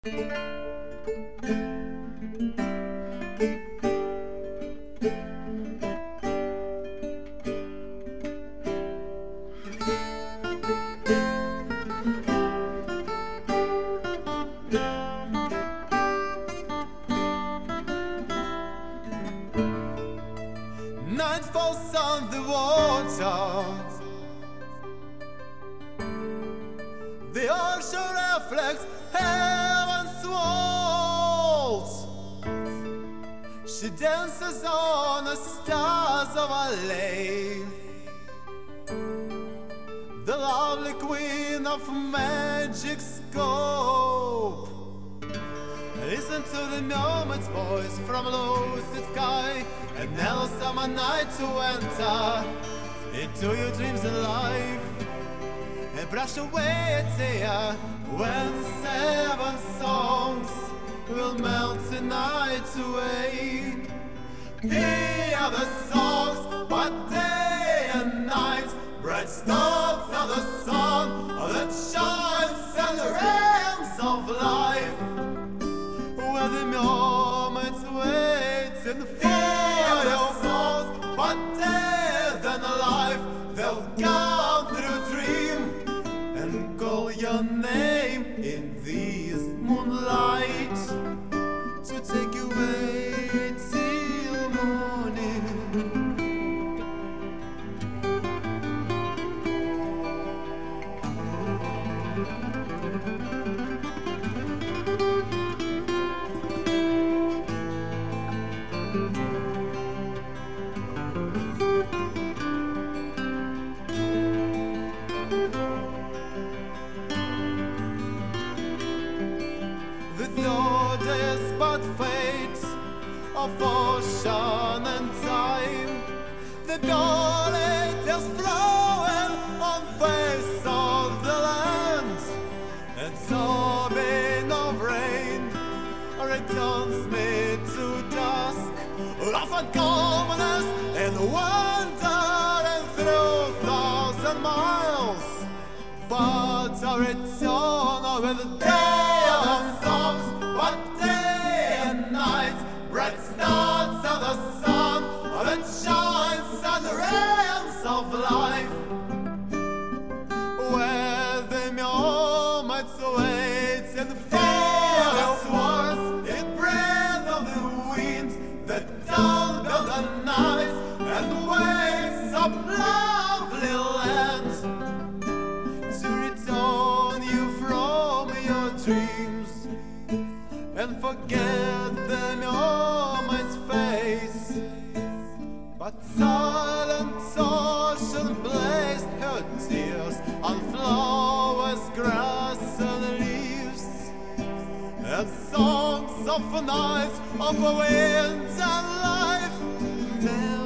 Night falls on the water, the ocean reflects heaven's walls. She dances on the stars of a lake, the lovely queen of magic scope. Listen to the mermaid's voice from a lucid sky, and now summer night to enter into your dreams and life, and brush away a tear when 7 songs will melt the night away. Hear the songs, but day and night, bright stars of the sun that shines and the realms of life, where the mermaids wait and for your souls, but dead and alive, they'll come through dream and call your name in this moonlight to take you away till morning. The thought is but fate of ocean and time. The gullet is flowing on face of the land, and sobbing of rain returns me to dusk, of uncommonness and wandering through 1,000 miles. But I return with the day of songs, but day and night, bright stars of the sun that shines on the realms of life, where the mermaids wait and fear the swans in breath of the wind that down the night and waves of lovely land, to return you from your dreams and forget the mermaid's face. But silent ocean blazed her tears on flowers, grass and leaves, and songs of nights of wind and life.